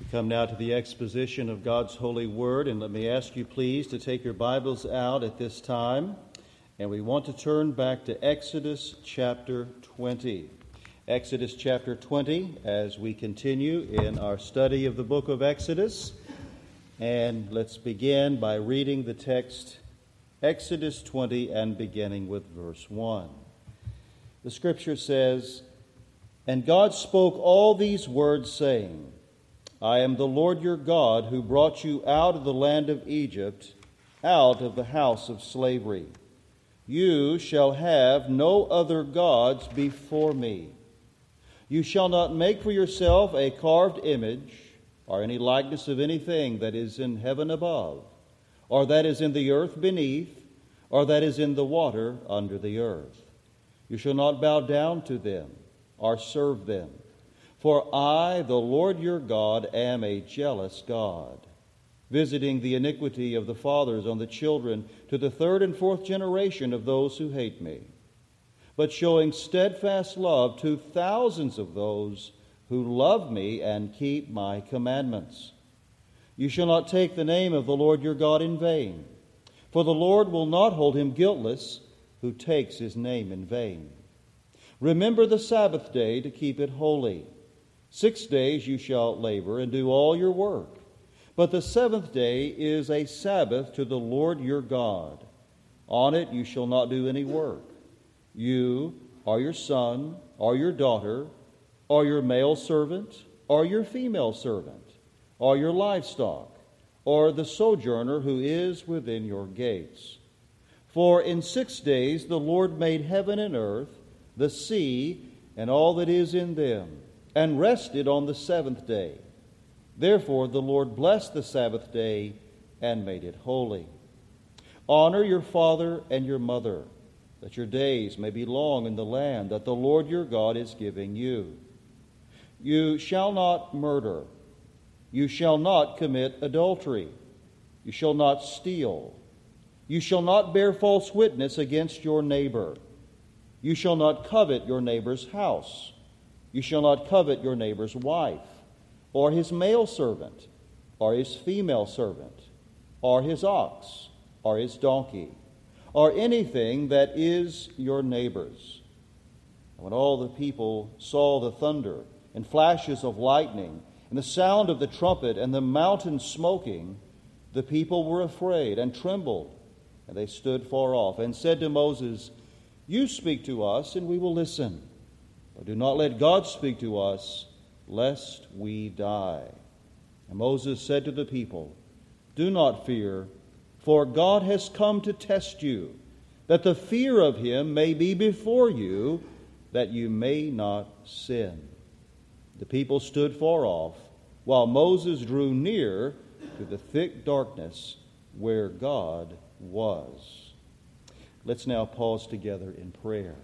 Come now to the exposition of God's holy word, and let me ask you please to take your Bibles out at this time, and we want to turn back to Exodus chapter 20. Exodus chapter 20 as we continue in our study of the book of Exodus, and let's begin by reading the text, Exodus 20, and beginning with verse 1. The scripture says, "And God spoke all these words, saying, I am the Lord your God, who brought you out of the land of Egypt, out of the house of slavery. You shall have no other gods before me. You shall not make for yourself a carved image, or any likeness of anything that is in heaven above, or that is in the earth beneath, or that is in the water under the earth. You shall not bow down to them, or serve them. For I, the Lord your God, am a jealous God, visiting the iniquity of the fathers on the children to the third and fourth generation of those who hate me, but showing steadfast love to thousands of those who love me and keep my commandments. You shall not take the name of the Lord your God in vain, for the Lord will not hold him guiltless who takes his name in vain. Remember the Sabbath day to keep it holy. 6 days you shall labor and do all your work, but the seventh day is a Sabbath to the Lord your God. On it you shall not do any work. You, or your son, or your daughter, or your male servant, or your female servant, or your livestock, or the sojourner who is within your gates. For in 6 days the Lord made heaven and earth, the sea, and all that is in them, and rested on the seventh day. Therefore the Lord blessed the Sabbath day and made it holy. Honor your father and your mother, that your days may be long in the land that the Lord your God is giving you. You shall not murder. You shall not commit adultery. You shall not steal. You shall not bear false witness against your neighbor. You shall not covet your neighbor's house. You shall not covet your neighbor's wife, or his male servant, or his female servant, or his ox, or his donkey, or anything that is your neighbor's." And when all the people saw the thunder and flashes of lightning and the sound of the trumpet and the mountain smoking, the people were afraid and trembled, and they stood far off and said to Moses, "You speak to us, and we will listen. But do not let God speak to us, lest we die." And Moses said to the people, "Do not fear, for God has come to test you, that the fear of him may be before you, that you may not sin." The people stood far off, while Moses drew near to the thick darkness where God was. Let's now pause together in prayer.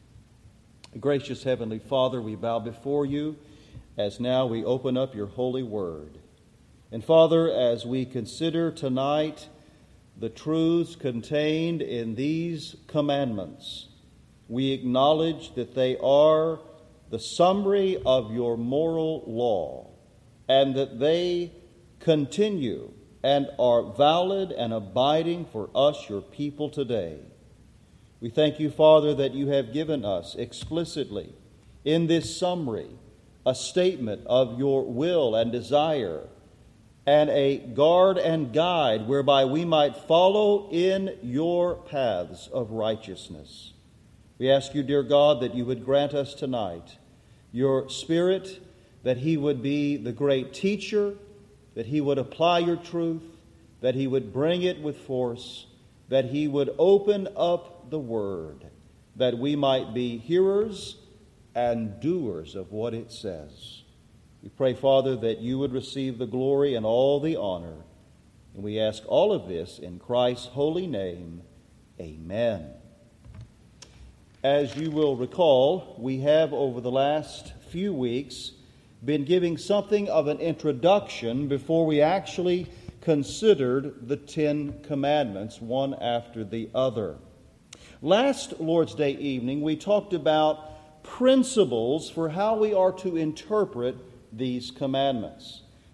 Gracious Heavenly Father, we bow before you as now we open up your holy word. And Father, as we consider tonight the truths contained in these commandments, we acknowledge that they are the summary of your moral law, and that they continue and are valid and abiding for us, your people, today. We thank you, Father, that you have given us explicitly in this summary a statement of your will and desire, and a guard and guide whereby we might follow in your paths of righteousness. We ask you, dear God, that you would grant us tonight your Spirit, that he would be the great teacher, that he would apply your truth, that he would bring it with force, that he would open up the word, that we might be hearers and doers of what it says. We pray, Father, that you would receive the glory and all the honor. And we ask all of this in Christ's holy name. Amen. As you will recall, we have over the last few weeks been giving something of an introduction before we actually considered the 10 Commandments, one after the other. Last Lord's Day evening, we talked about principles for how we are to interpret these commandments.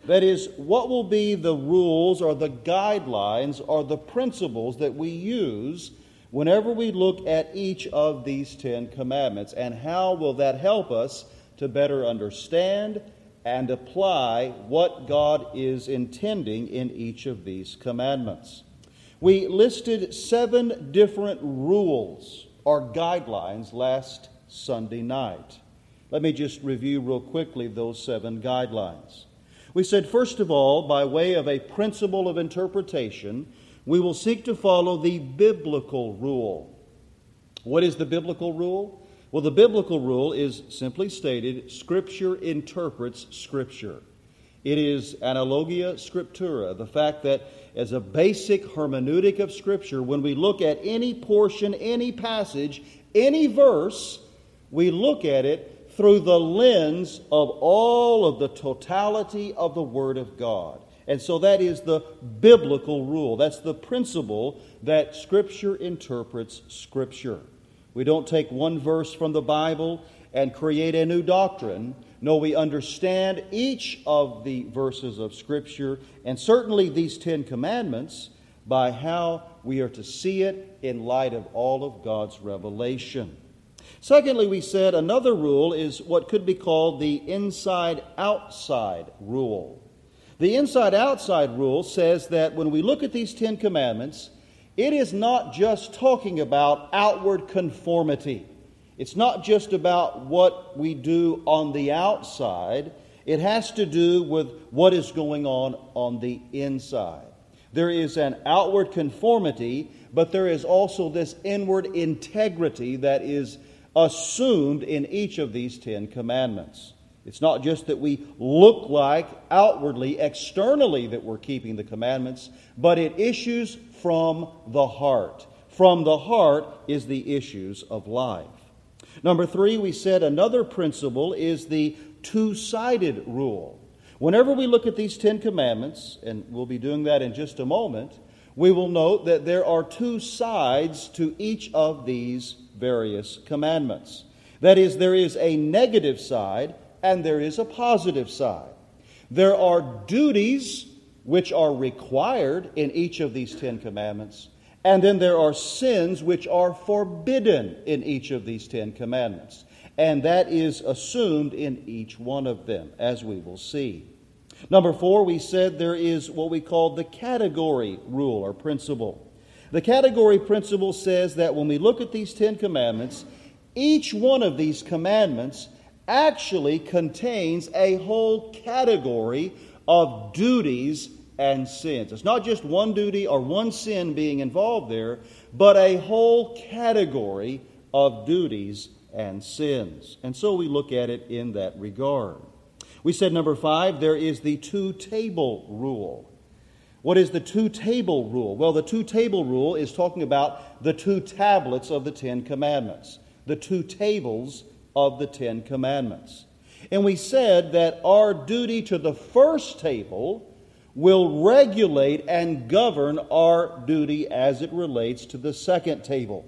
That is, what will be the rules or the guidelines or the principles that we use whenever we look at each of these 10 commandments, and how will that help us to better understand and apply what God is intending in each of these commandments. We listed 7 different rules or guidelines last Sunday night. Let me just review real quickly those 7 guidelines. We said, first of all, by way of a principle of interpretation, we will seek to follow the biblical rule. What is the biblical rule? Well, the biblical rule is simply stated, Scripture interprets Scripture. It is analogia scriptura, the fact that as a basic hermeneutic of Scripture, when we look at any portion, any passage, any verse, we look at it through the lens of all of the totality of the Word of God. And so that is the biblical rule. That's the principle that Scripture interprets Scripture. We don't take one verse from the Bible and create a new doctrine. No, we understand each of the verses of Scripture, and certainly these 10 commandments, by how we are to see it in light of all of God's revelation. Secondly, we said another rule is what could be called the inside-outside rule. The inside-outside rule says that when we look at these 10 commandments, it is not just talking about outward conformity. It's not just about what we do on the outside. It has to do with what is going on the inside. There is an outward conformity, but there is also this inward integrity that is assumed in each of these 10 commandments. It's not just that we look like outwardly, externally, that we're keeping the commandments, but it issues from the heart. From the heart is the issues of life. Number 3, we said another principle is the two-sided rule. Whenever we look at these 10 commandments, and we'll be doing that in just a moment, we will note that there are 2 sides to each of these various commandments. That is, there is a negative side and there is a positive side. There are duties which are required in each of these 10 commandments, and then there are sins which are forbidden in each of these 10 commandments. And that is assumed in each one of them, as we will see. Number 4, we said there is what we call the category rule or principle. The category principle says that when we look at these 10 commandments, each one of these commandments actually contains a whole category of duties and sins. It's not just one duty or one sin being involved there, but a whole category of duties and sins. And so we look at it in that regard. We said, number 5, there is the two-table rule. What is the two-table rule? Well, the two-table rule is talking about the 2 tablets of the 10 commandments, the 2 tables of the 10 commandments. And we said that our duty to the first table will regulate and govern our duty as it relates to the second table.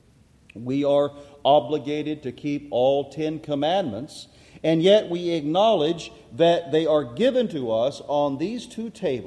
We are obligated to keep all 10 commandments, and yet we acknowledge that they are given to us on these 2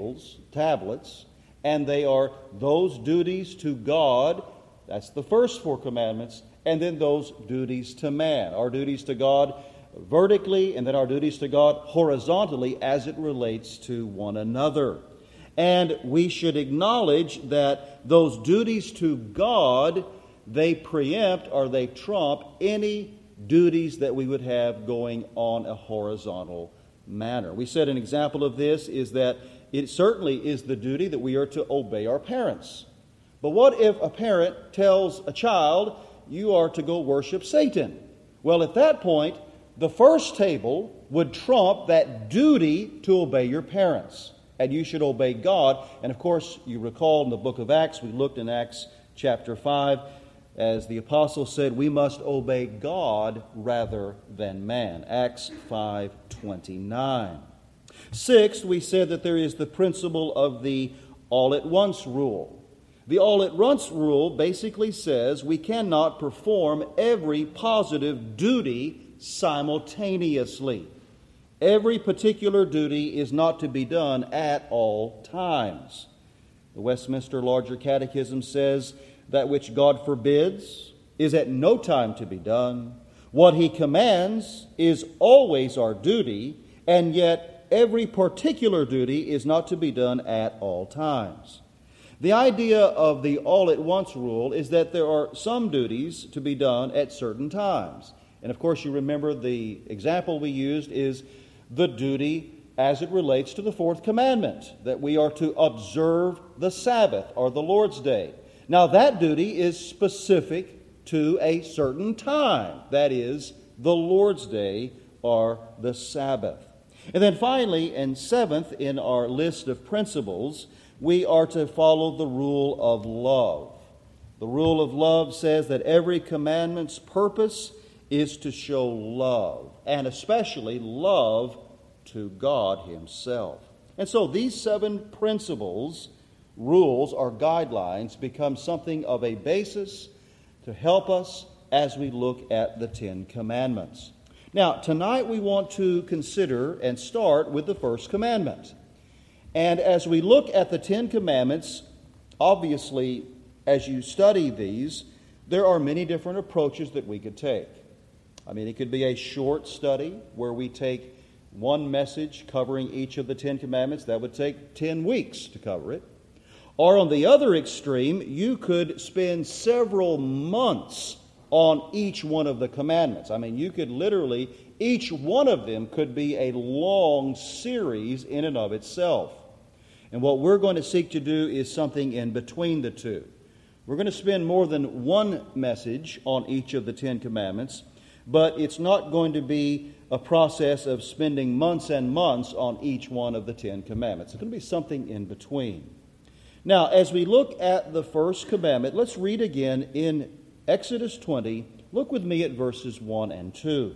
tablets, and they are those duties to God, that's the first 4 commandments, and then those duties to man. Our duties to God vertically, and then our duties to God horizontally as it relates to one another. And we should acknowledge that those duties to God, they preempt or they trump any duties that we would have going on a horizontal manner. We said an example of this is that it certainly is the duty that we are to obey our parents. But what if a parent tells a child, you are to go worship Satan? Well, at that point, the first table would trump that duty to obey your parents. And you should obey God. And of course, you recall in the book of Acts, we looked in Acts chapter 5, as the apostle said, we must obey God rather than man. Acts 5:29. Sixth, we said that there is the principle of the all-at-once rule. The all-at-once rule basically says we cannot perform every positive duty simultaneously. Every particular duty is not to be done at all times. The Westminster Larger Catechism says that which God forbids is at no time to be done. What He commands is always our duty, and yet every particular duty is not to be done at all times. The idea of the all-at-once rule is that there are some duties to be done at certain times. And of course, you remember the example we used is the duty as it relates to the fourth commandment, that we are to observe the Sabbath or the Lord's Day. Now, that duty is specific to a certain time, that is, the Lord's Day or the Sabbath. And then finally, and seventh in our list of principles, we are to follow the rule of love. The rule of love says that every commandment's purpose is to show love, and especially love to God Himself. And so these 7 principles, rules, or guidelines become something of a basis to help us as we look at the 10 Commandments. Now, tonight we want to consider and start with the first commandment. And as we look at the 10 Commandments, obviously, as you study these, there are many different approaches that we could take. I mean, it could be a short study where we take one message covering each of the 10 Commandments. That would take 10 weeks to cover it. Or on the other extreme, you could spend several months on each one of the commandments. I mean, you could literally, each one of them could be a long series in and of itself. And what we're going to seek to do is something in between the two. We're going to spend more than one message on each of the 10 Commandments, but it's not going to be a process of spending months and months on each one of the 10 Commandments. It's going to be something in between. Now, as we look at the first commandment, let's read again in Exodus 20. Look with me at verses 1 and 2.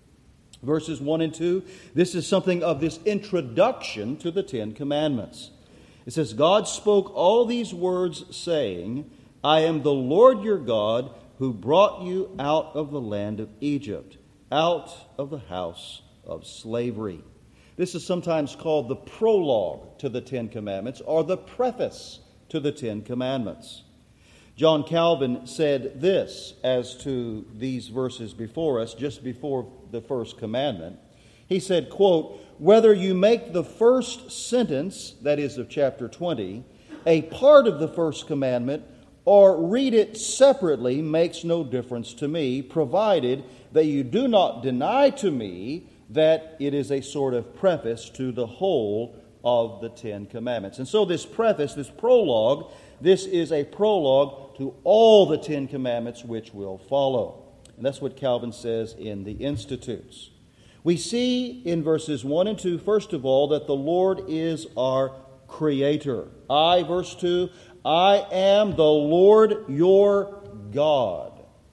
Verses 1 and 2, this is something of this introduction to the 10 Commandments. It says, God spoke all these words, saying, I am the Lord your God, who brought you out of the land of Egypt, out of the house of slavery. This is sometimes called the prologue to the 10 Commandments, or the preface to the 10 Commandments. John Calvin said this as to these verses before us, just before the first commandment. He said, quote, whether you make the first sentence, that is of chapter 20, a part of the first commandment, or read it separately makes no difference to me, provided that you do not deny to me that it is a sort of preface to the whole of the 10 Commandments. And so this preface, this prologue, this is a prologue to all the 10 Commandments which will follow. And that's what Calvin says in the Institutes. We see in verses 1 and 2, first of all, that the Lord is our Creator. Verse 2, I am the Lord your God.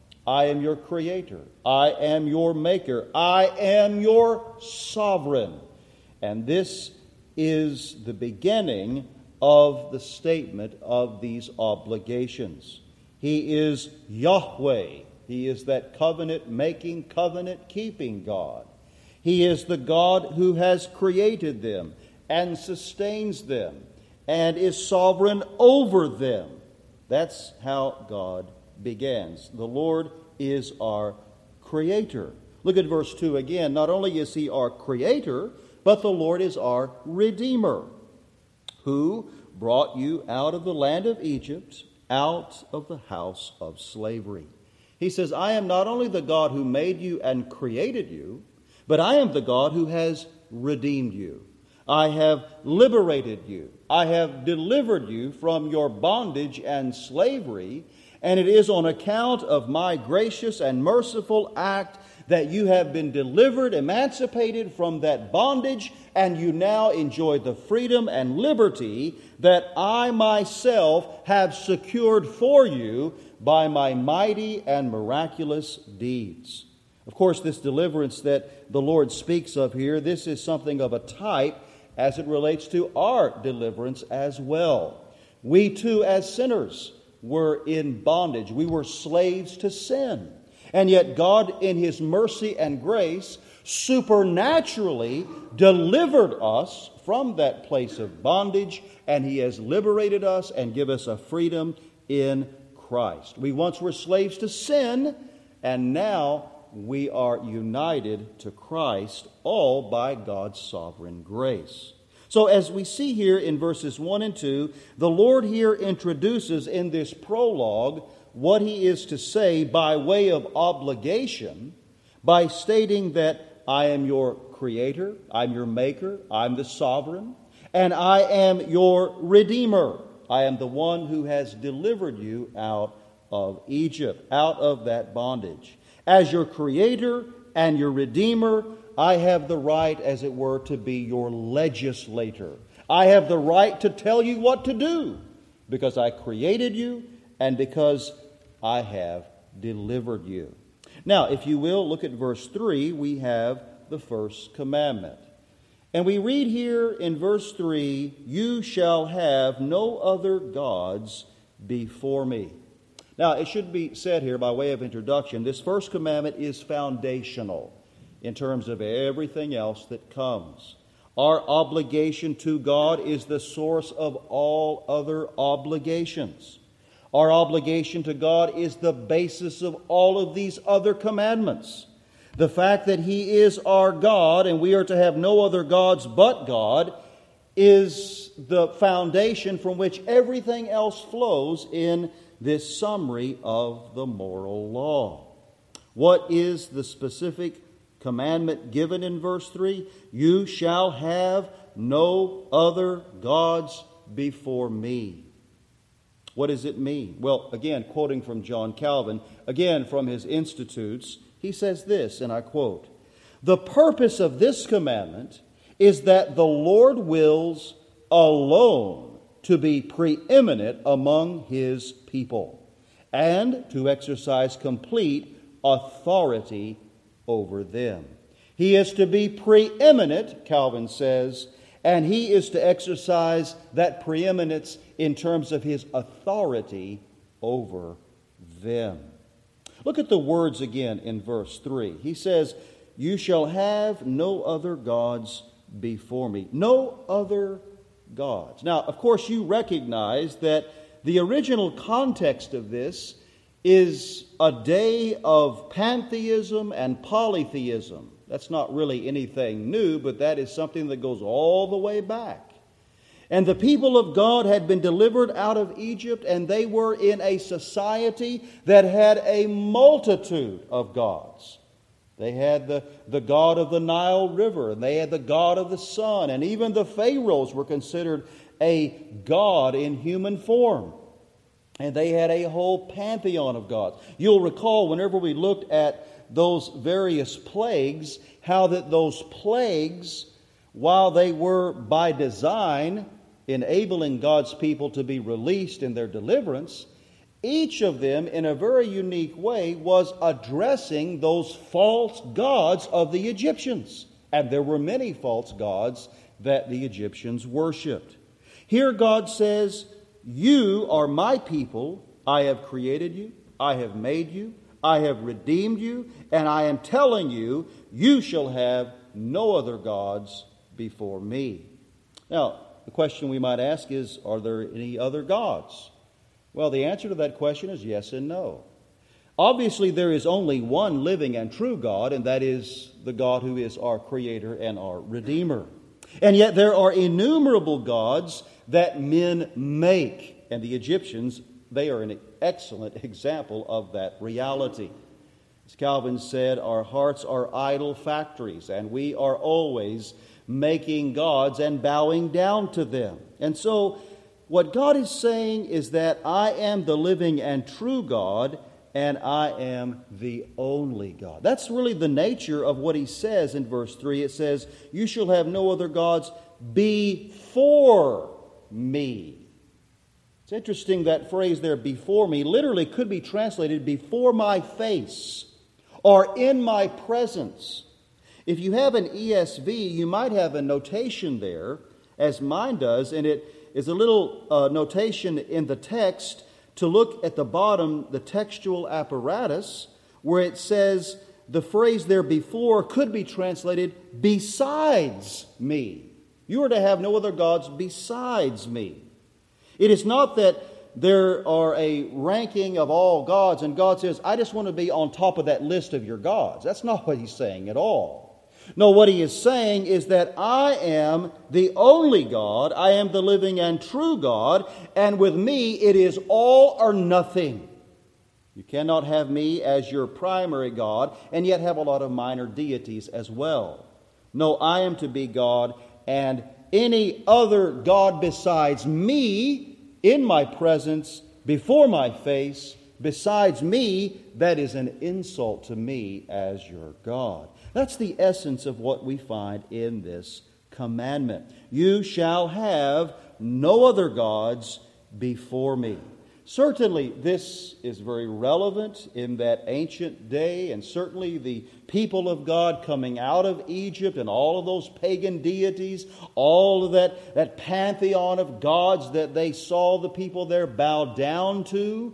I am your Creator. I am your Maker. I am your Sovereign. And this is the beginning of the statement of these obligations. He is Yahweh. He is that covenant-making, covenant-keeping God. He is the God who has created them and sustains them and is sovereign over them. That's how God begins. The Lord is our Creator. Look at verse 2 again. Not only is He our Creator, but the Lord is our Redeemer, who brought you out of the land of Egypt, out of the house of slavery. He says, I am not only the God who made you and created you, but I am the God who has redeemed you. I have liberated you. I have delivered you from your bondage and slavery, and it is on account of my gracious and merciful act that you have been delivered, emancipated from that bondage, and you now enjoy the freedom and liberty that I myself have secured for you by my mighty and miraculous deeds. Of course, this deliverance that the Lord speaks of here, this is something of a type as it relates to our deliverance as well. We too, as sinners, were in bondage. We were slaves to sin. And yet God, in His mercy and grace, supernaturally delivered us from that place of bondage, and He has liberated us and given us a freedom in Christ. We once were slaves to sin, and now we are united to Christ, all by God's sovereign grace. So as we see here in verses 1 and 2, the Lord here introduces in this prologue what He is to say by way of obligation, by stating that I am your Creator, I'm your Maker, I'm the Sovereign, and I am your Redeemer. I am the one who has delivered you out of Egypt, out of that bondage. As your Creator and your Redeemer, I have the right, as it were, to be your legislator. I have the right to tell you what to do because I created you and because I have delivered you. Now, if you will, look at verse 3. We have the first commandment. And we read here in verse 3, "You shall have no other gods before me." Now, it should be said here by way of introduction, this first commandment is foundational in terms of everything else that comes. Our obligation to God is the source of all other obligations. Our obligation to God is the basis of all of these other commandments. The fact that He is our God and we are to have no other gods but God is the foundation from which everything else flows in this summary of the moral law. What is the specific commandment given in verse 3? You shall have no other gods before me. What does it mean? Well, again, quoting from John Calvin, again from his Institutes, he says this, and I quote, "The purpose of this commandment is that the Lord wills alone to be preeminent among His people and to exercise complete authority over them." He is to be preeminent, Calvin says, and He is to exercise that preeminence in terms of His authority over them. Look at the words again in verse 3. He says, "You shall have no other gods before me." No other gods. Now, of course, you recognize that the original context of this is a day of pantheism and polytheism. That's not really anything new, but that is something that goes all the way back. And the people of God had been delivered out of Egypt, and they were in a society that had a multitude of gods. They had the god of the Nile River, and they had the god of the sun, and even the pharaohs were considered a god in human form. And they had a whole pantheon of gods. You'll recall whenever we looked at those various plagues, how that those plagues, while they were by design enabling God's people to be released in their deliverance, each of them in a very unique way was addressing those false gods of the Egyptians. And there were many false gods that the Egyptians worshipped. Here God says, "You are my people. I have created you. I have made you. I have redeemed you. And I am telling you, you shall have no other gods before me." Now, the question we might ask is, are there any other gods? Well, the answer to that question is yes and no. Obviously, there is only one living and true God, and that is the God who is our Creator and our Redeemer. And yet there are innumerable gods that men make. And the Egyptians, they are an excellent example of that reality. As Calvin said, our hearts are idol factories, and we are always making gods and bowing down to them. And so what God is saying is that I am the living and true God, and I am the only God. That's really the nature of what He says in verse 3. It says, "You shall have no other gods before me." It's interesting that phrase there, "before me," literally could be translated "before my face" or "in my presence." If you have an ESV, you might have a notation there, as mine does, and it is a little notation in the text to look at the bottom, the textual apparatus, where it says the phrase there before could be translated besides me. You are to have no other gods besides me. It is not that there are a ranking of all gods and God says, I just want to be on top of that list of your gods. That's not what he's saying at all. No, what he is saying is that I am the only God, I am the living and true God, and with me it is all or nothing. You cannot have me as your primary God and yet have a lot of minor deities as well. No, I am to be God, and any other God besides me in my presence, before my face, besides me, that is an insult to me as your God. That's the essence of what we find in this commandment. You shall have no other gods before me. Certainly, this is very relevant in that ancient day, and certainly the people of God coming out of Egypt and all of those pagan deities, all of that pantheon of gods that they saw the people there bow down to.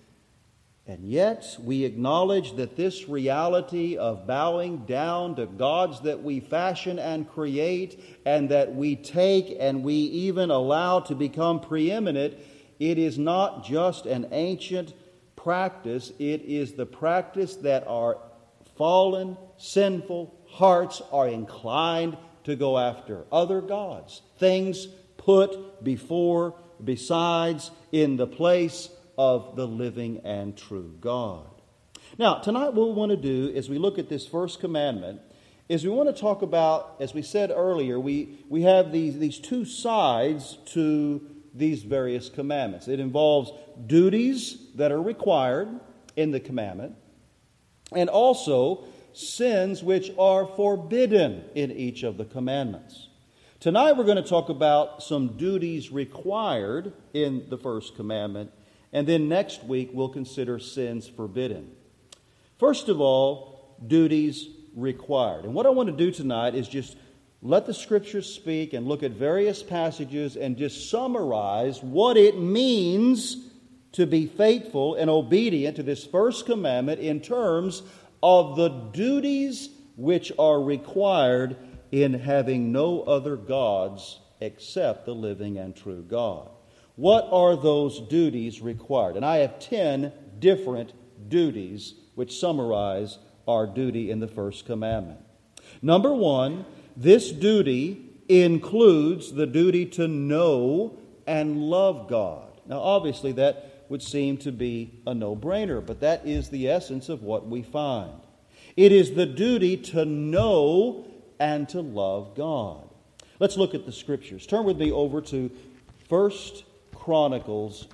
And yet, we acknowledge that this reality of bowing down to gods that we fashion and create, and that we take and we even allow to become preeminent, it is not just an ancient practice, it is the practice that our fallen, sinful hearts are inclined to go after. Other gods, things put before, besides, in the place of the living and true God. Now, tonight what we want to do as we look at this first commandment is we want to talk about, as we said earlier, we have these two sides to these various commandments. It involves duties that are required in the commandment and also sins which are forbidden in each of the commandments. Tonight we're going to talk about some duties required in the first commandment, and then next week we'll consider sins forbidden. First of all, duties required. And what I want to do tonight is just let the Scriptures speak and look at various passages and just summarize what it means to be faithful and obedient to this first commandment in terms of the duties which are required in having no other gods except the living and true God. What are those duties required? And I have 10 different duties which summarize our duty in the first commandment. Number 1, this duty includes the duty to know and love God. Now, obviously, that would seem to be a no-brainer, but that is the essence of what we find. It is the duty to know and to love God. Let's look at the Scriptures. Turn with me over to 1 Chronicles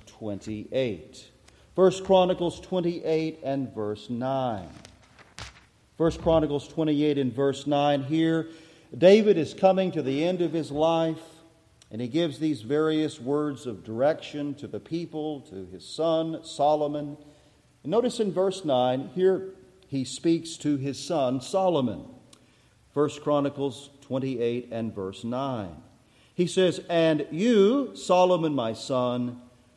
28. 1 Chronicles 28 and verse 9. 1 Chronicles 28 and verse 9. Here, David is coming to the end of his life, and he gives these various words of direction to the people, to his son Solomon. And notice in verse 9, here he speaks to his son Solomon. 1 Chronicles 28 and verse 9. He says, "And you, Solomon my son,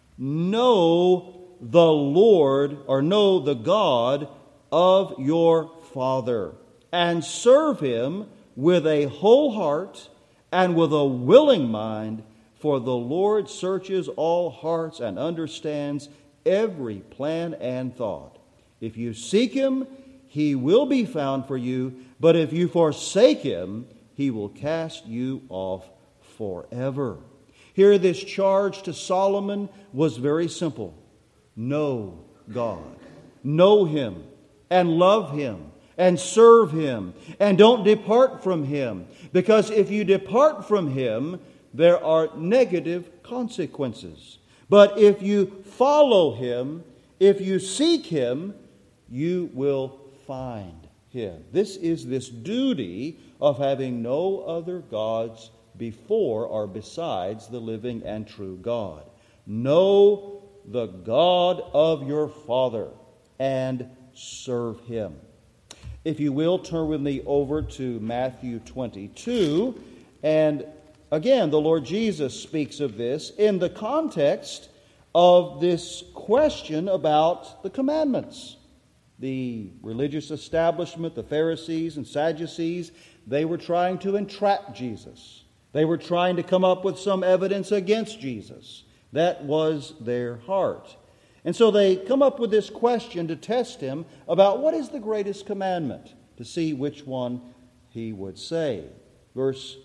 know the Lord," or know the God of your father, "and serve him with a whole heart and with a willing mind, for the Lord searches all hearts and understands every plan and thought. If you seek him, he will be found for you, but if you forsake him, he will cast you off forever." Here, this charge to Solomon was very simple. Know God. Know him and love him and serve him, and don't depart from him, because if you depart from him, there are negative consequences. But if you follow him, if you seek him, you will find him. This is this duty of having no other gods before or besides the living and true God. Know the God of your father and serve him. If you will, turn with me over to Matthew 22. And again, the Lord Jesus speaks of this in the context of this question about the commandments. The religious establishment, the Pharisees and Sadducees, they were trying to entrap Jesus. They were trying to come up with some evidence against Jesus. That was their heart. And so they come up with this question to test him about what is the greatest commandment, to see which one he would say. Verse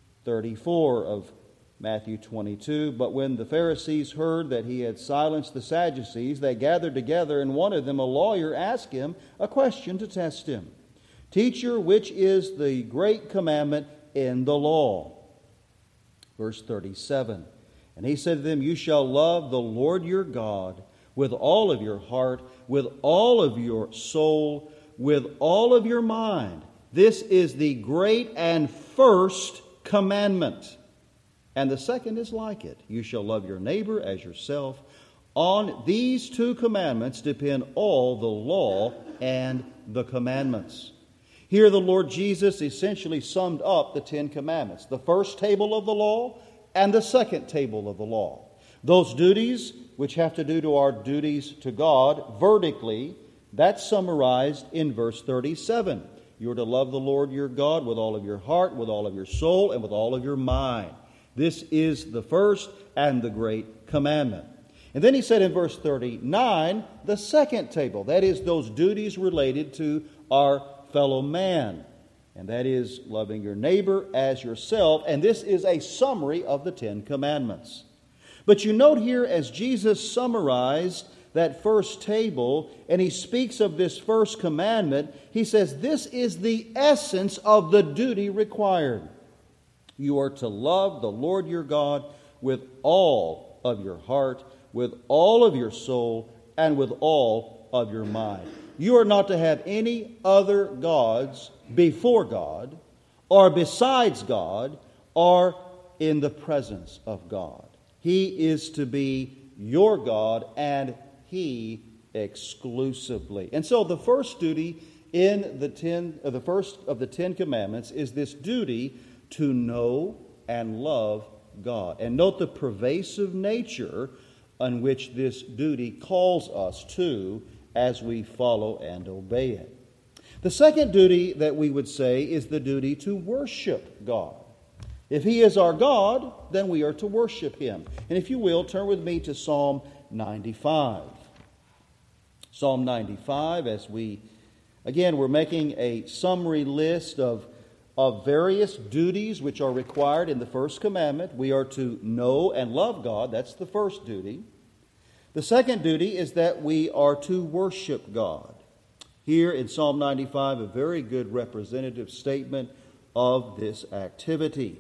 34 of Matthew 22, "But when the Pharisees heard that he had silenced the Sadducees, they gathered together, and one of them, a lawyer, asked him a question to test him. 'Teacher, which is the great commandment in the law?' Verse 37, "And he said to them, 'You shall love the Lord your God with all of your heart, with all of your soul, with all of your mind. This is the great and first commandment. And the second is like it. You shall love your neighbor as yourself. On these two commandments depend all the law and the commandments." Here the Lord Jesus essentially summed up the 10 commandments, the first table of the law and the second table of the law. Those duties which have to do to our duties to God vertically, that's summarized in verse 37. You are to love the Lord your God with all of your heart, with all of your soul, and with all of your mind. This is the first and the great commandment. And then he said in verse 39, the second table, that is those duties related to our fellow man. And that is loving your neighbor as yourself. And this is a summary of the 10 commandments. But you note here as Jesus summarized that first table, and he speaks of this first commandment, he says this is the essence of the duty required. You are to love the Lord your God with all of your heart, with all of your soul, and with all of your mind. You are not to have any other gods before God, or besides God, or in the presence of God. He is to be your God, and He exclusively. And so the first duty in the first of the 10 commandments is this duty to know and love God. And note the pervasive nature on which this duty calls us to as we follow and obey it. The second duty that we would say is the duty to worship God. If He is our God, then we are to worship Him. And if you will, turn with me to Psalm 95. Psalm 95, as we're making a summary list of various duties which are required in the first commandment. We are to know and love God. That's the first duty. The second duty is that we are to worship God. Here in Psalm 95, a very good representative statement of this activity.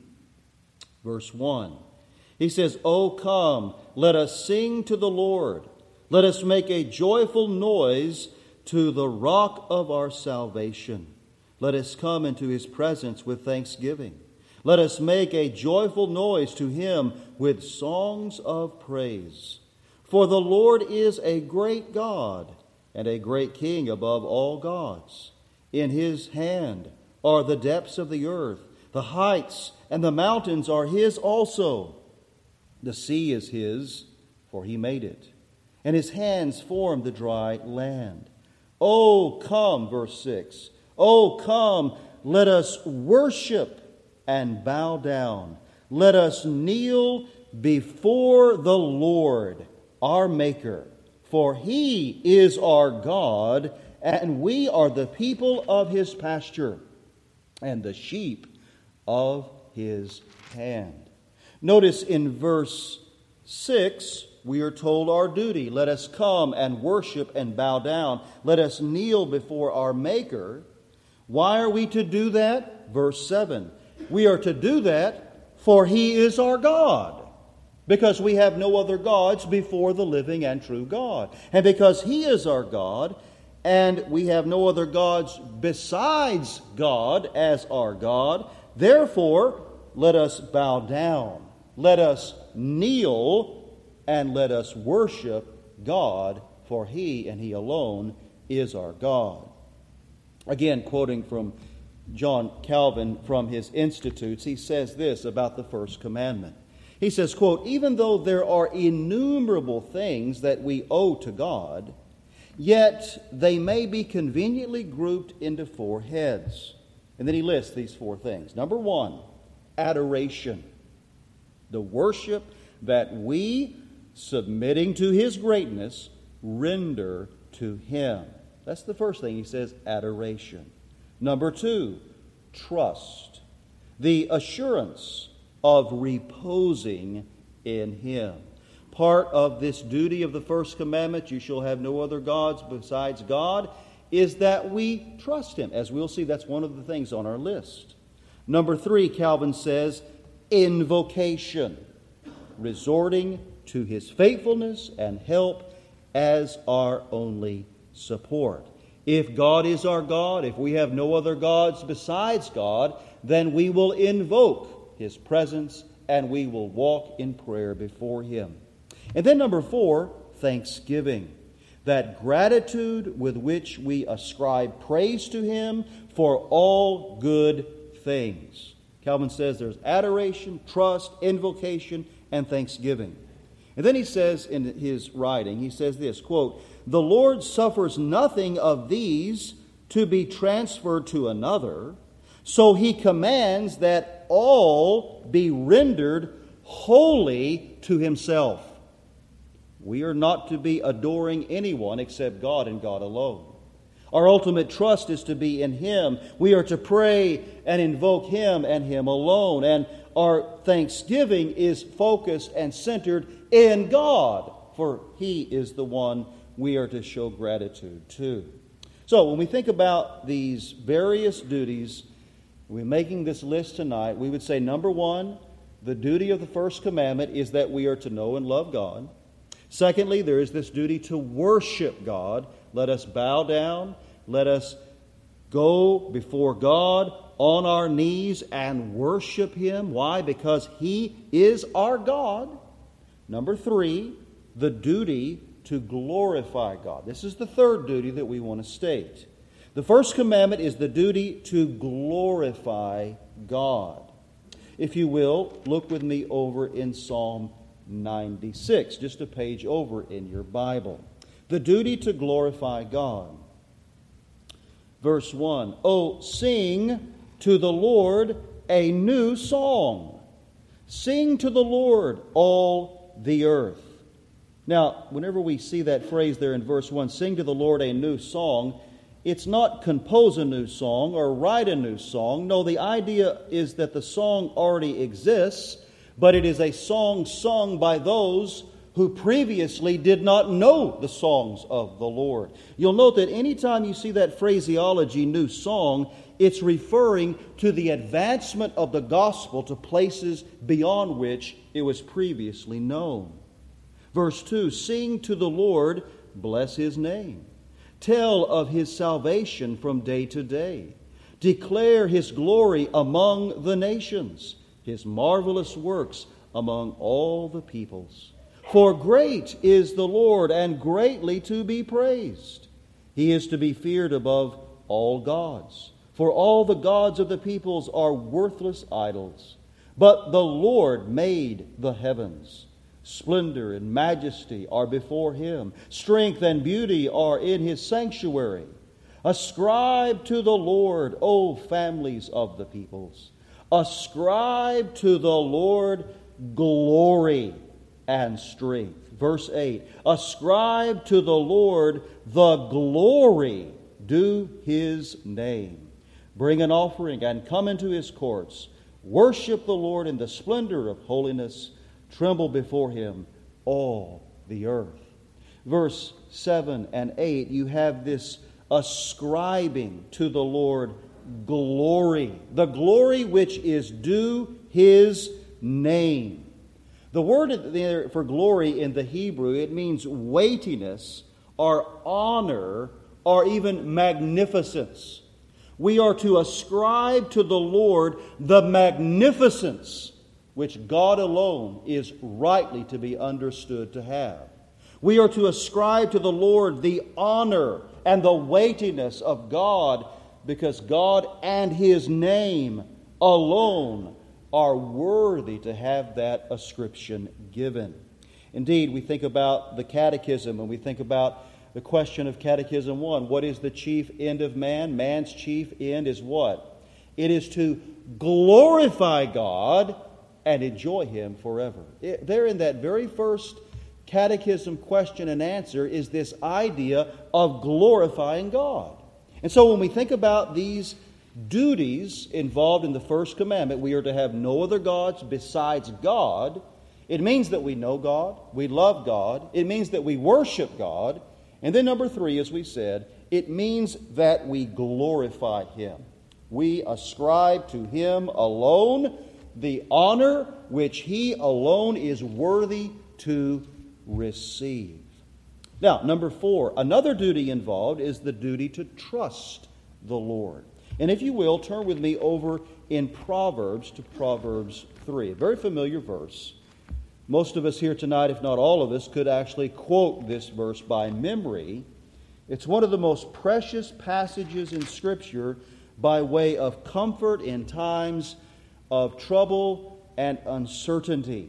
Verse 1. He says, "O come, let us sing to the Lord. Let us make a joyful noise to the rock of our salvation. Let us come into His presence with thanksgiving. Let us make a joyful noise to Him with songs of praise. For the Lord is a great God and a great King above all gods. In His hand are the depths of the earth. The heights and the mountains are His also. The sea is His, for He made it, and His hands formed the dry land. Oh, come," verse 6, "Oh, come, let us worship and bow down. Let us kneel before the Lord, our Maker. For He is our God, and we are the people of His pasture, and the sheep of His hand." Notice in verse 6, we are told our duty. Let us come and worship and bow down. Let us kneel before our Maker. Why are we to do that? Verse 7. We are to do that for He is our God. Because we have no other gods before the living and true God. And because He is our God, and we have no other gods besides God as our God, therefore, let us bow down, let us kneel, and let us worship God, for He and He alone is our God. Again, quoting from John Calvin from his Institutes, he says this about the first commandment. He says, quote, "Even though there are innumerable things that we owe to God, Yet they may be conveniently grouped into four heads. And then he lists these four things. Number one, adoration. The worship that we, submitting to his greatness, render to him. That's the first thing he says, adoration. Number two, trust. The assurance of reposing in him. Part of this duty of the first commandment, you shall have no other gods besides God, is that we trust him. As we'll see, that's one of the things on our list. Number three, Calvin says, invocation. Resorting to his faithfulness and help as our only support. If God is our God, if we have no other gods besides God, then we will invoke his presence and we will walk in prayer before him. And then number four, thanksgiving. That gratitude with which we ascribe praise to him for all good things. Calvin says there's adoration, trust, invocation, and thanksgiving. And then he says in his writing, he says this, quote, the Lord suffers nothing of these to be transferred to another, so he commands that all be rendered holy to himself. We are not to be adoring anyone except God and God alone. Our ultimate trust is to be in him. We are to pray and invoke him and him alone. And our thanksgiving is focused and centered in God, for he is the one we are to show gratitude to. So when we think about these various duties, we're making this list tonight, we would say, number one, the duty of the first commandment is that we are to know and love God. Secondly, there is this duty to worship God. Let us bow down. Let us go before God on our knees and worship him. Why? Because he is our God. Number three, the duty to glorify God. This is the third duty that we want to state. The first commandment is the duty to glorify God. If you will, look with me over in Psalm 96, just a page over in your Bible. The duty to glorify God. Verse 1, oh, sing to the Lord a new song. Sing to the Lord, all the earth. Now, whenever we see that phrase there in verse 1, sing to the Lord a new song, it's not compose a new song or write a new song. No, the idea is that the song already exists, but it is a song sung by those who previously did not know the songs of the Lord. You'll note that anytime you see that phraseology, new song, it's referring to the advancement of the gospel to places beyond which it was previously known. Verse 2, sing to the Lord, bless his name. Tell of his salvation from day to day. Declare his glory among the nations, his marvelous works among all the peoples. For great is the Lord, and greatly to be praised. He is to be feared above all gods. For all the gods of the peoples are worthless idols. But the Lord made the heavens. Splendor and majesty are before him. Strength and beauty are in his sanctuary. Ascribe to the Lord, O families of the peoples. Ascribe to the Lord glory and strength. Verse 8, ascribe to the Lord the glory due his name. Bring an offering and come into his courts. Worship the Lord in the splendor of holiness. Tremble before him, all the earth. Verse 7 and 8, you have this ascribing to the Lord glory. The glory which is due his name. The word there for glory in the Hebrew, it means weightiness or honor or even magnificence. We are to ascribe to the Lord the magnificence which God alone is rightly to be understood to have. We are to ascribe to the Lord the honor and the weightiness of God, because God and his name alone are worthy to have that ascription given. Indeed, we think about the catechism and we think about the question of Catechism 1. What is the chief end of man? Man's chief end is what? It is to glorify God and enjoy Him forever. There in that very first Catechism question and answer is this idea of glorifying God. And so when we think about these duties involved in the first commandment, we are to have no other gods besides God. It means that we know God, we love God, it means that we worship God, and then number 3, as we said, it means that we glorify Him. We ascribe to Him alone the honor which He alone is worthy to receive. Now, number 4, another duty involved is the duty to trust the Lord. And if you will, turn with me over in Proverbs to Proverbs 3, a very familiar verse. Most of us here tonight, if not all of us, could actually quote this verse by memory. It's one of the most precious passages in Scripture by way of comfort in times of trouble and uncertainty.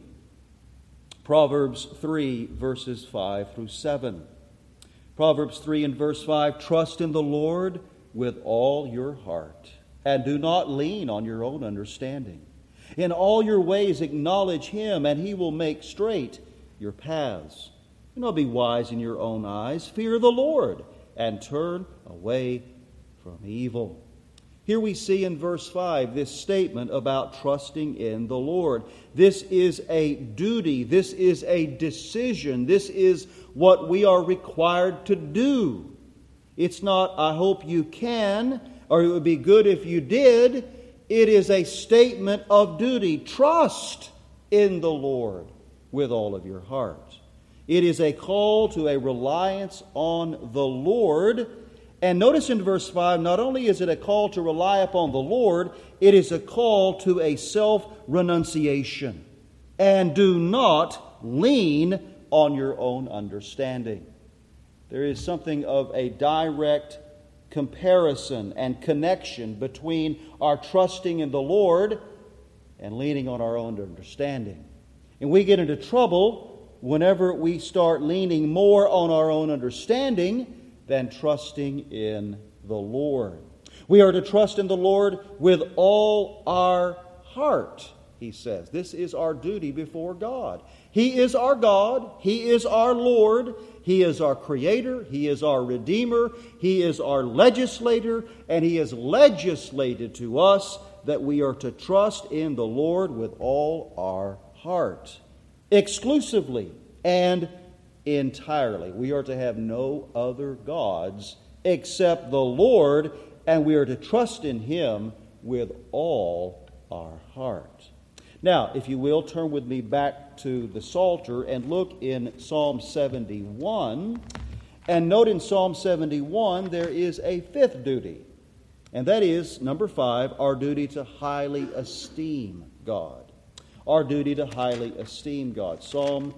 Proverbs 3, verses 5 through 7. Proverbs 3 and verse 5, trust in the Lord with all your heart, and do not lean on your own understanding. In all your ways acknowledge Him, and He will make straight your paths. Do not be wise in your own eyes. Fear the Lord, and turn away from evil. Here we see in verse 5 this statement about trusting in the Lord. This is a duty. This is a decision. This is what we are required to do. It's not, I hope you can, or it would be good if you did. It is a statement of duty. Trust in the Lord with all of your heart. It is a call to a reliance on the Lord. And notice in verse 5, not only is it a call to rely upon the Lord, it is a call to a self-renunciation. And do not lean on your own understanding. There is something of a direct comparison and connection between our trusting in the Lord and leaning on our own understanding. And we get into trouble whenever we start leaning more on our own understanding than trusting in the Lord. We are to trust in the Lord with all our heart, he says. This is our duty before God. He is our God. He is our Lord. He is our Creator. He is our Redeemer. He is our legislator. And He has legislated to us that we are to trust in the Lord with all our heart, exclusively and entirely. We are to have no other gods except the Lord, and we are to trust in Him with all our heart. Now, if you will, turn with me back to the Psalter and look in Psalm 71. And note in Psalm 71 there is a fifth duty. And that is, number 5, our duty to highly esteem God. Our duty to highly esteem God. Psalm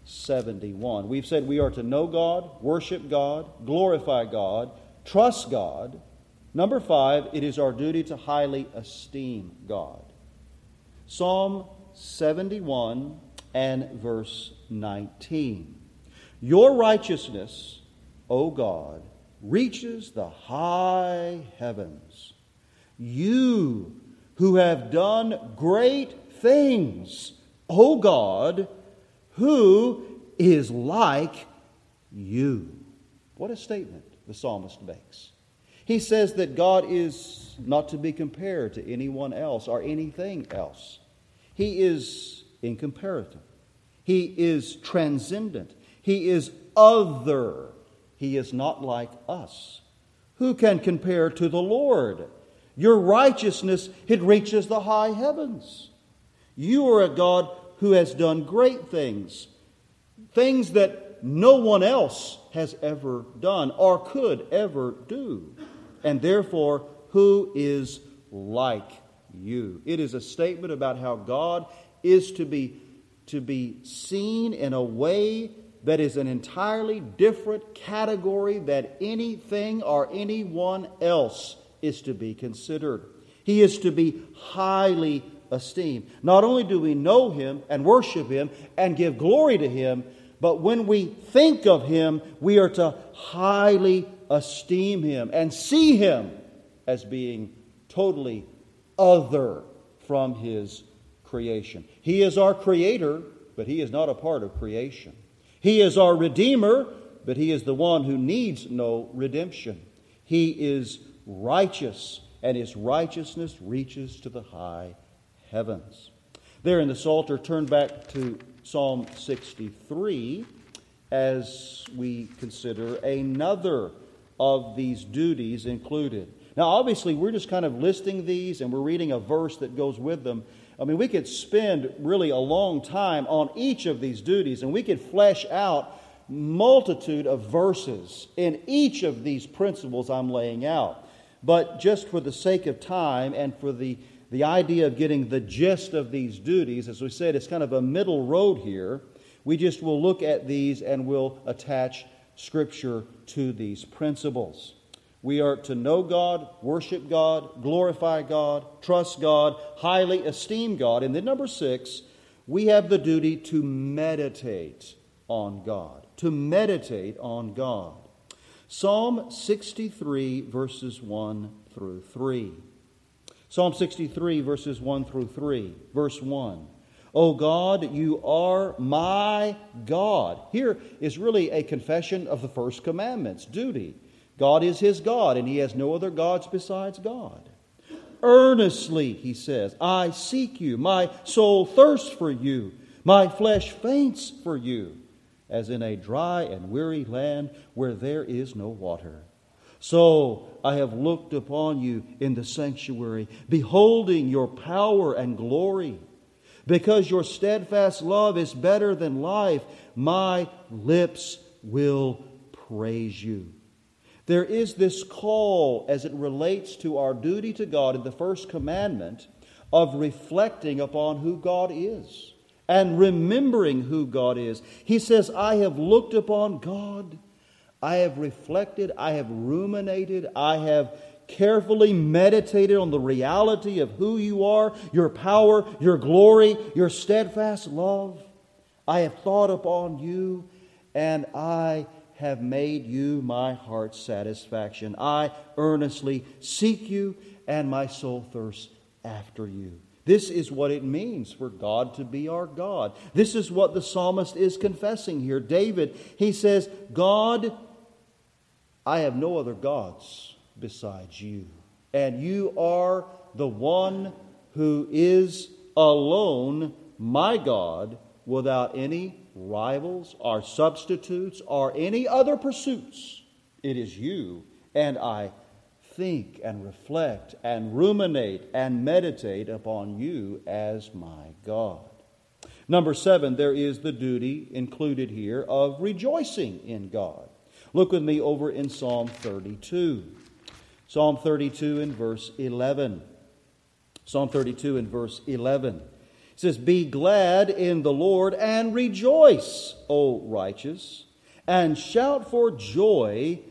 71. We've said we are to know God, worship God, glorify God, trust God. Number 5, it is our duty to highly esteem God. Psalm 71 and verse 19. Your righteousness, O God, reaches the high heavens. You who have done great things, O God, who is like you? What a statement the psalmist makes. He says that God is not to be compared to anyone else or anything else. He is incomparative. He is transcendent. He is other. He is not like us. Who can compare to the Lord? Your righteousness, it reaches the high heavens. You are a God who has done great things, things that no one else has ever done or could ever do. And therefore, who is like you? It is a statement about how God is to be seen in a way that is an entirely different category than anything or anyone else is to be considered. He is to be highly esteemed. Not only do we know Him and worship Him and give glory to Him, But when we think of Him, we are to highly esteem Him and see Him as being totally other from His creation. He is our Creator, but He is not a part of creation. He is our Redeemer, but He is the one who needs no redemption. He is righteous, and His righteousness reaches to the high heavens. There in the Psalter, turn back to Psalm 63 as we consider another of these duties included. Now, obviously, we're just kind of listing these, and we're reading a verse that goes with them. I mean, we could spend really a long time on each of these duties, and we could flesh out multitude of verses in each of these principles I'm laying out. But just for the sake of time and for the idea of getting the gist of these duties, as we said, it's kind of a middle road here. We just will look at these and we'll attach Scripture to these principles. We are to know God, worship God, glorify God, trust God, highly esteem God. And then number 6, we have the duty to meditate on God. To meditate on God. Psalm 63, verses 1 through 3. Psalm 63, verses 1 through 3. Verse 1. O God, you are my God. Here is really a confession of the first commandment's duty. God is his God, and he has no other gods besides God. Earnestly, he says, I seek you. My soul thirsts for you. My flesh faints for you, as in a dry and weary land where there is no water. So I have looked upon you in the sanctuary, beholding your power and glory. Because your steadfast love is better than life, my lips will praise you. There is this call as it relates to our duty to God in the first commandment of reflecting upon who God is and remembering who God is. He says, I have looked upon God. I have reflected. I have ruminated. I have carefully meditated on the reality of who you are, your power, your glory, your steadfast love. I have thought upon you, and I have made you my heart's satisfaction. I earnestly seek you, and my soul thirsts after you. This is what it means for God to be our God. This is what the psalmist is confessing here. David, he says, God, I have no other gods besides you. And you are the one who is alone my God, without any rivals or substitutes or any other pursuits. It is you, and I think and reflect and ruminate and meditate upon you as my God. Number 7, there is the duty included here of rejoicing in God. Look with me over in Psalm 32. Psalm 32 and verse 11. Psalm 32 and verse 11. It says, Be glad in the Lord and rejoice, O righteous, and shout for joy,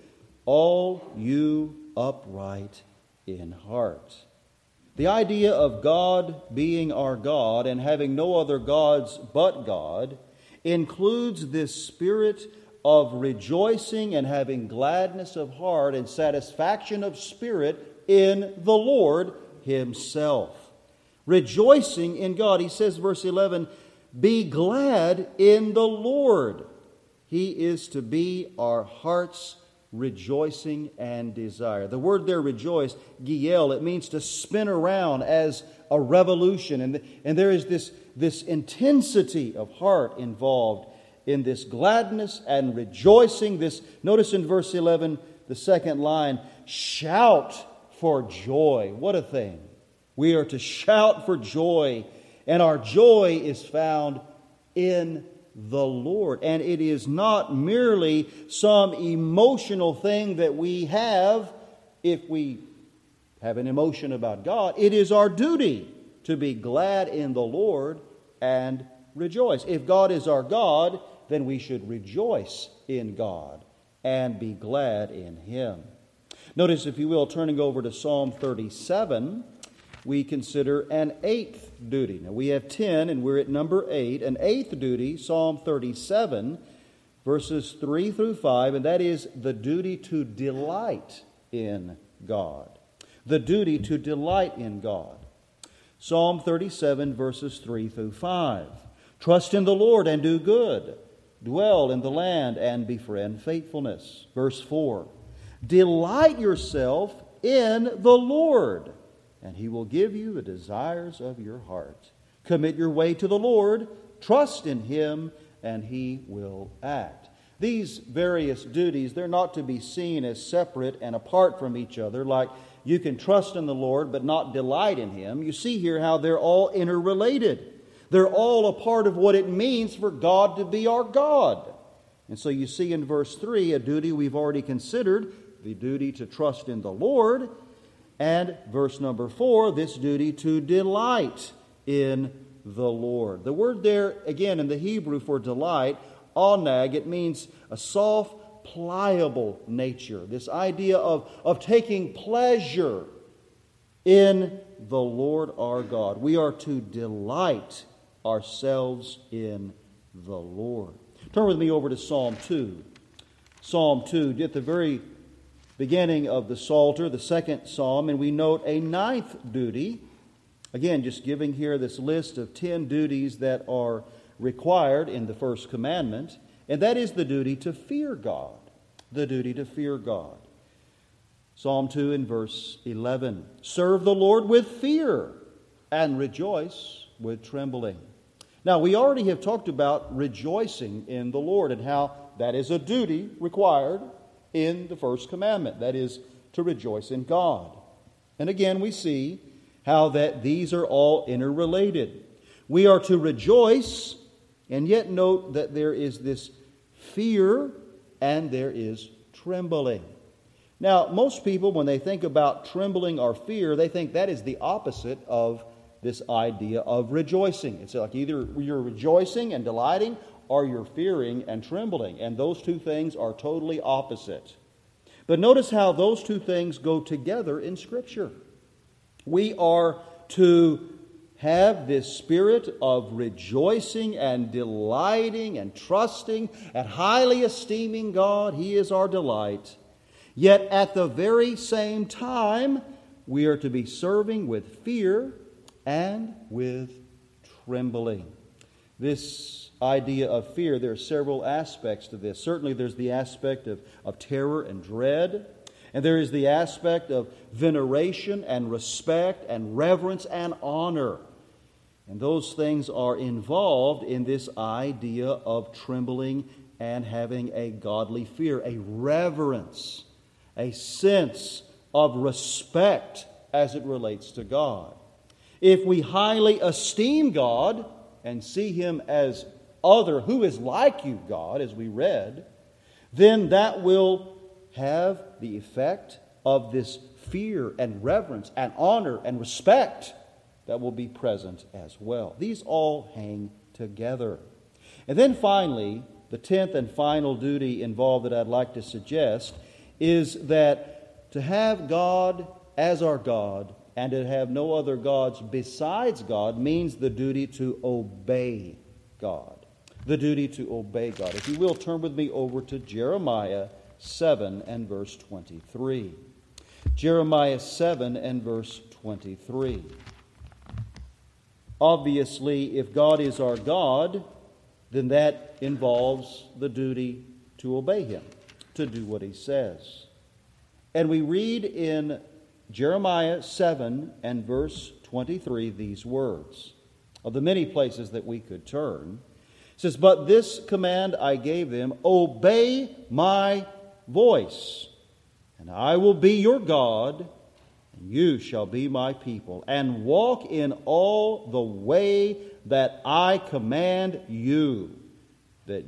all you upright in heart. The idea of God being our God and having no other gods but God includes this spirit of rejoicing and having gladness of heart and satisfaction of spirit in the Lord Himself. Rejoicing in God. He says, verse 11, Be glad in the Lord. He is to be our heart's rejoicing and desire. The word there, rejoice, giel, it means to spin around as a revolution. And there is this intensity of heart involved in this gladness and rejoicing. This, notice in verse 11, the second line, shout for joy. What a thing. We are to shout for joy, and our joy is found in the Lord. And it is not merely some emotional thing that we have if we have an emotion about God. It is our duty to be glad in the Lord and rejoice. If God is our God, then we should rejoice in God and be glad in Him. Notice, if you will, turning over to Psalm 37, we consider an 8th duty. Now we have 10 and we're at number 8. An 8th duty, Psalm 37, verses 3 through 5, and that is the duty to delight in God. The duty to delight in God. Psalm 37, verses 3 through 5. Trust in the Lord and do good. Dwell in the land and befriend faithfulness. Verse 4. Delight yourself in the Lord, and He will give you the desires of your heart. Commit your way to the Lord. Trust in Him, and He will act. These various duties, they're not to be seen as separate and apart from each other, like you can trust in the Lord but not delight in Him. You see here how they're all interrelated. They're all a part of what it means for God to be our God. And so you see in verse 3 a duty we've already considered, the duty to trust in the Lord. And verse number 4, this duty to delight in the Lord. The word there, again, in the Hebrew for delight, onag, it means a soft, pliable nature. This idea of taking pleasure in the Lord our God. We are to delight ourselves in the Lord. Turn with me over to Psalm 2. Psalm 2, at the very beginning of the Psalter, the second psalm, and we note a ninth duty. Again, just giving here this list of 10 duties that are required in the first commandment, and that is the duty to fear God. The duty to fear God. Psalm 2 in verse 11. Serve the Lord with fear and rejoice with trembling. Now, we already have talked about rejoicing in the Lord and how that is a duty required in the first commandment. That is to rejoice in God. And again, we see how that these are all interrelated. We are to rejoice, and yet note that there is this fear and there is trembling. Now, most people, when they think about trembling or fear, they think that is the opposite of this idea of rejoicing. It's like either you're rejoicing and delighting or you're fearing and trembling. And those two things are totally opposite. But notice how those two things go together in Scripture. We are to have this spirit of rejoicing and delighting and trusting and highly esteeming God. He is our delight. Yet at the very same time, we are to be serving with fear and with trembling. This idea of fear, there are several aspects to this. Certainly there's the aspect of terror and dread. And there is the aspect of veneration and respect and reverence and honor. And those things are involved in this idea of trembling and having a godly fear, a reverence, a sense of respect as it relates to God. If we highly esteem God and see Him as other, who is like you, God, as we read, then that will have the effect of this fear and reverence and honor and respect that will be present as well. These all hang together. And then finally, the 10th and final duty involved that I'd like to suggest is that to have God as our God and to have no other gods besides God means the duty to obey God. The duty to obey God. If you will, turn with me over to Jeremiah 7 and verse 23. Jeremiah 7 and verse 23. Obviously, if God is our God, then that involves the duty to obey Him, to do what He says. And we read in Jeremiah 7 and verse 23 these words. Of the many places that we could turn, it says, "But this command I gave them, obey my voice, and I will be your God, and you shall be my people, and walk in all the way that I command you, that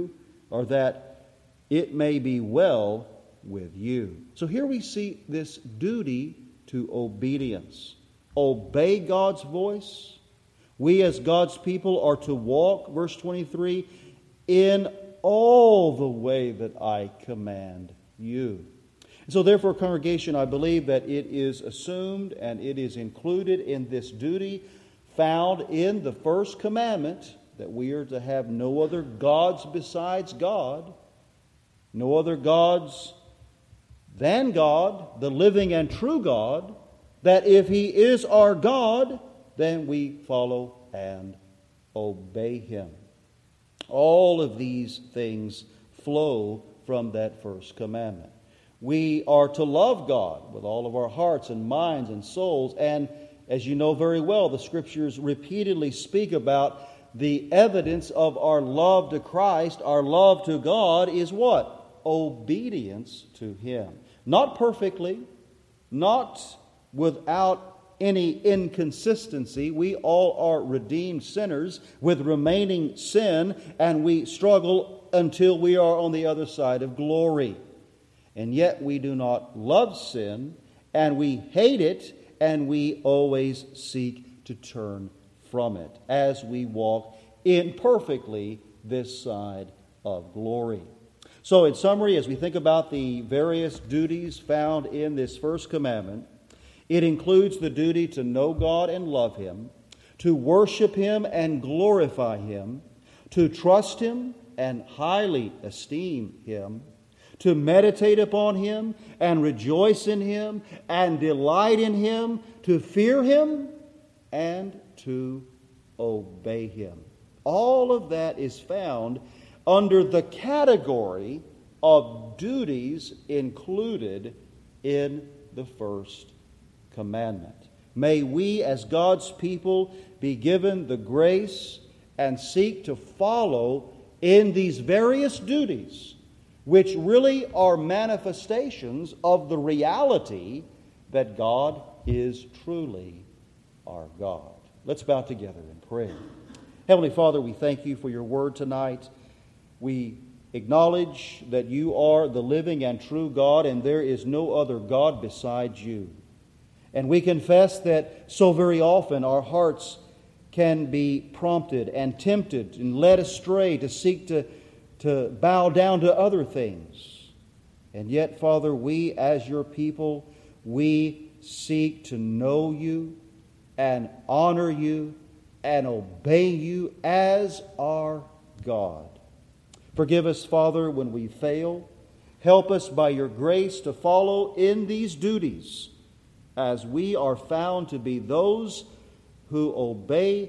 it may be well with you." So here we see this duty to obedience. Obey God's voice. We as God's people are to walk, verse 23, in all the way that I command you. And so therefore, congregation, I believe that it is assumed and it is included in this duty found in the first commandment that we are to have no other gods besides God, no other gods than God, the living and true God, that if He is our God, then we follow and obey Him. All of these things flow from that first commandment. We are to love God with all of our hearts and minds and souls. And as you know very well, the Scriptures repeatedly speak about the evidence of our love to Christ, our love to God, is what? Obedience to Him. Not perfectly, not without any inconsistency. We all are redeemed sinners with remaining sin, and we struggle until we are on the other side of glory. And yet we do not love sin, and we hate it, and we always seek to turn from it as we walk imperfectly this side of glory. So in summary, as we think about the various duties found in this first commandment, it includes the duty to know God and love Him, to worship Him and glorify Him, to trust Him and highly esteem Him, to meditate upon Him and rejoice in Him and delight in Him, to fear Him and to obey Him. All of that is found under the category of duties included in the first commandment. May we as God's people be given the grace and seek to follow in these various duties, which really are manifestations of the reality that God is truly our God. Let's bow together in prayer. Heavenly Father, we thank You for Your word tonight. We acknowledge that You are the living and true God, and there is no other God besides You. And we confess that so very often our hearts can be prompted and tempted and led astray to seek to bow down to other things. And yet, Father, we as Your people, we seek to know You and honor You and obey You as our God. Forgive us, Father, when we fail. Help us by Your grace to follow in these duties, as we are found to be those who obey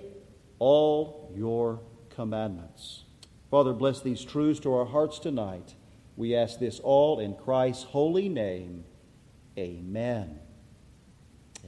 all Your commandments. Father, bless these truths to our hearts tonight. We ask this all in Christ's holy name. Amen.